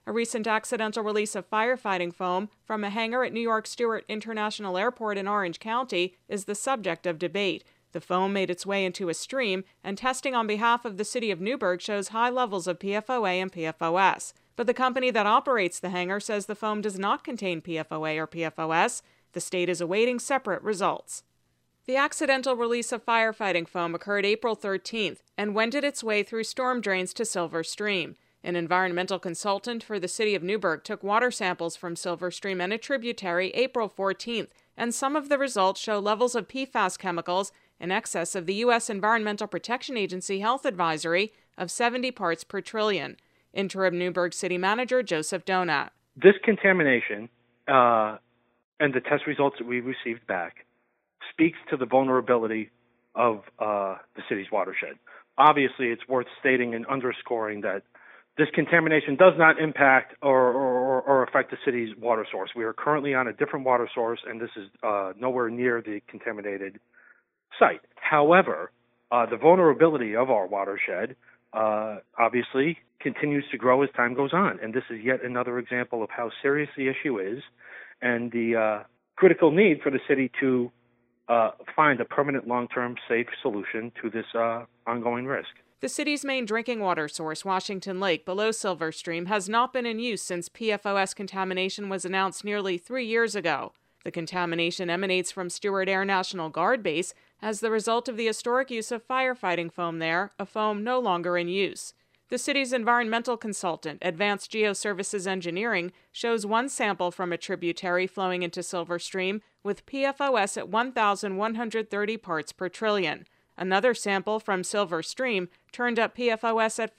A recent accidental release of firefighting foam from a hangar at New York Stewart International Airport in Orange County is the subject of debate. The foam made its way into a stream, and testing on behalf of the city of Newburgh shows high levels of PFOA and PFOS. But the company that operates the hangar says the foam does not contain PFOA or PFOS. The state is awaiting separate results. The accidental release of firefighting foam occurred April 13th and wended its way through storm drains to Silver Stream. An environmental consultant for the city of Newburgh took water samples from Silver Stream and a tributary April 14th, and some of the results show levels of PFAS chemicals in excess of the U.S. Environmental Protection Agency health advisory of 70 parts per trillion. Interim Newburgh City Manager Joseph Donat. This contamination and the test results that we received back speaks to the vulnerability of the city's watershed. Obviously, it's worth stating and underscoring that this contamination does not impact or affect the city's water source. We are currently on a different water source, and this is nowhere near the contaminated site. However, the vulnerability of our watershed obviously continues to grow as time goes on, and this is yet another example of how serious the issue is and the critical need for the city to find a permanent, long-term, safe solution to this ongoing risk. The city's main drinking water source, Washington Lake, below Silver Stream, has not been in use since PFOS contamination was announced nearly 3 years ago. The contamination emanates from Stewart Air National Guard Base as the result of the historic use of firefighting foam there, a foam no longer in use. The city's environmental consultant, Advanced Geoservices Engineering, shows one sample from a tributary flowing into Silver Stream with PFOS at 1,130 parts per trillion. Another sample from Silver Stream turned up PFOS at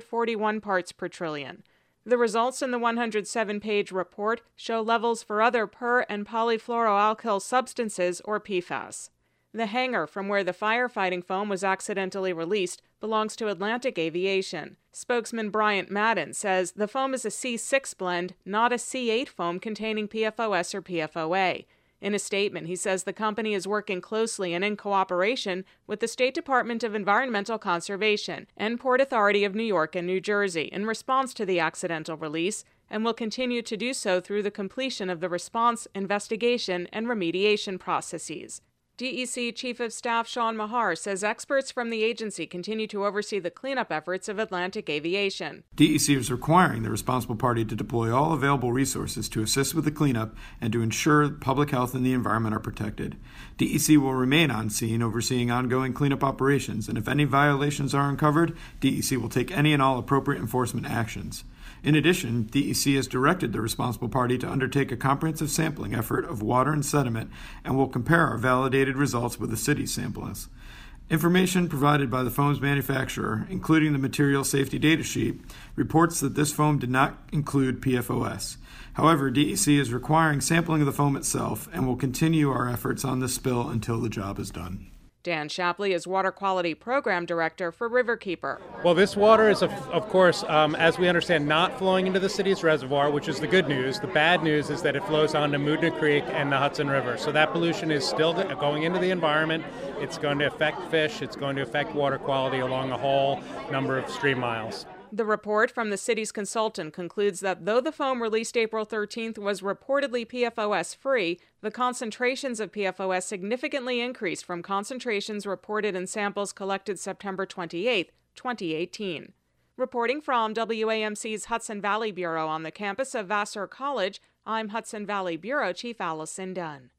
541 parts per trillion. The results in the 107-page report show levels for other per- and polyfluoroalkyl substances, or PFAS. The hangar from where the firefighting foam was accidentally released belongs to Atlantic Aviation. Spokesman Bryant Madden says the foam is a C6 blend, not a C8 foam containing PFOS or PFOA. In a statement, he says the company is working closely and in cooperation with the State Department of Environmental Conservation and Port Authority of New York and New Jersey in response to the accidental release, and will continue to do so through the completion of the response, investigation, and remediation processes. DEC Chief of Staff Sean Mahar says experts from the agency continue to oversee the cleanup efforts of Atlantic Aviation. DEC is requiring the responsible party to deploy all available resources to assist with the cleanup and to ensure public health and the environment are protected. DEC will remain on scene overseeing ongoing cleanup operations, and if any violations are uncovered, DEC will take any and all appropriate enforcement actions. In addition, DEC has directed the responsible party to undertake a comprehensive sampling effort of water and sediment and will compare our validated results with the city's samples. Information provided by the foam's manufacturer, including the material safety data sheet, reports that this foam did not include PFOS. However, DEC is requiring sampling of the foam itself and will continue our efforts on this spill until the job is done. Dan Shapley is Water Quality Program Director for Riverkeeper. Well, this water is, of course, as we understand, not flowing into the city's reservoir, which is the good news. The bad news is that it flows onto Moodna Creek and the Hudson River. So that pollution is still going into the environment. It's going to affect fish. It's going to affect water quality along a whole number of stream miles. The report from the city's consultant concludes that though the foam released April 13th was reportedly PFOS-free, the concentrations of PFOS significantly increased from concentrations reported in samples collected September 28, 2018. Reporting from WAMC's Hudson Valley Bureau on the campus of Vassar College, I'm Hudson Valley Bureau Chief Allison Dunn.